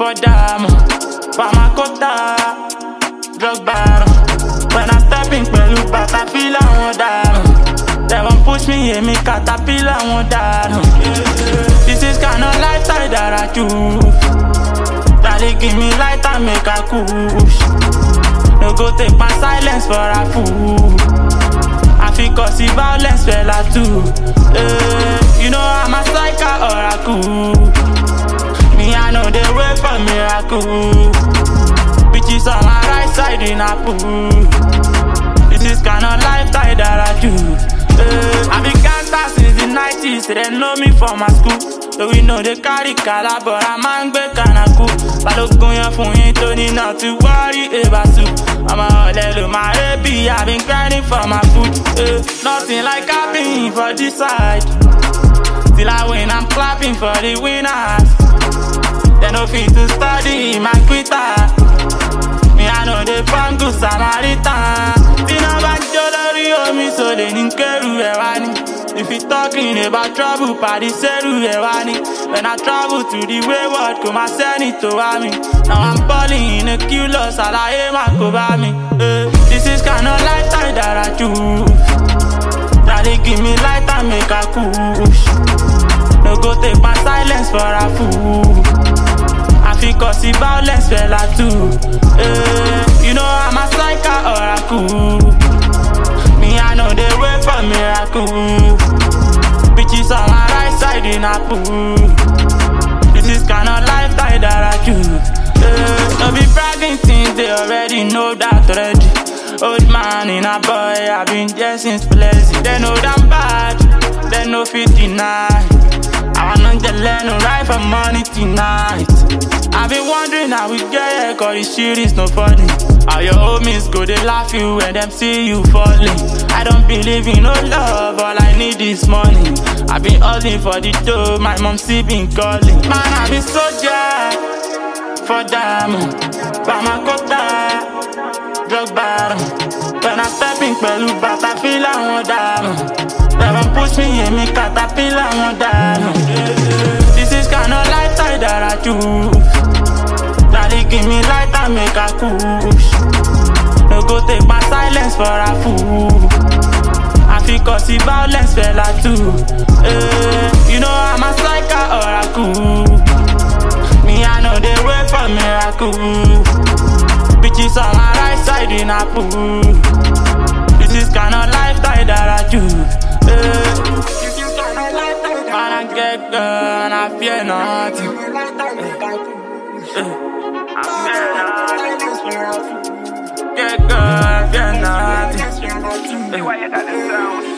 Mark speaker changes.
Speaker 1: for diamond, Pamakota, drug baron. When I step in pẹ̀lú bàtà feel àwọn diamond. They won't push me, yeah, me caterpillar won't die. This is kind of lifestyle that I choose. Daddy give me light and make a push. No go take my silence for a fool. I feel cause the violence fella too. You know I'm a psycho or a cool. Me I know they wait for miracle. Bitches on my right side in a pool. This is kind of lifestyle that I choose. I been gangsta since the 90s, so they know me from my school. So we know they carry color, but I'm angry kinda cool. Balogun yan fun yin Tony, not to worry about soup. I'm a little my baby, I've been grinding for my food. Nothing like I've been for this side. Till I win, I'm clapping for the winners. They no fit to study my quitter. Me I know they from good Samaritan. So they didn't care who if you talking about trouble, party say who when I travel to the wayward, come and send it to me. Now I'm balling in a kilo, so I aim at cover me. This is kind of lifestyle that I choose. Daddy give me light and make a push. No go take my silence for a fool. I feel cause the violence fella too. You know I'm a psycho or a cool. Me I know they wait for miracle. Bitches on my right side in a pool. This is kind of lifestyle that I choose. Don't be bragging things, they already know that already. Old man in a boy, I've been there since plenty. They know that I'm bad, they know 59. I wanna just learn to ride for money tonight. I've been wondering how we get here, cause this shit is no funny. How your homies go, they laugh you when them see you falling. I don't believe in no love, all I need is money. I've been hustling for the dough, my mom still been calling. Man, I've been soldier for diamond, Pamakota, drug baron. When I step in pẹ̀lú bàtà feel àwọn diamond. They won't push me, yeah, me caterpillar won't die. This is kind of lifestyle that I choose. Daddy give me light and make a push. No go take my silence for a fool. I feel cause the violence fella too. You know I'm a psycho or a cool. Me I know they wait for miracle. Bitches on my right side in a pool. This is kind of lifestyle that I choose. Man, I get gun, I fear nothing. Get gun, I fear nothing.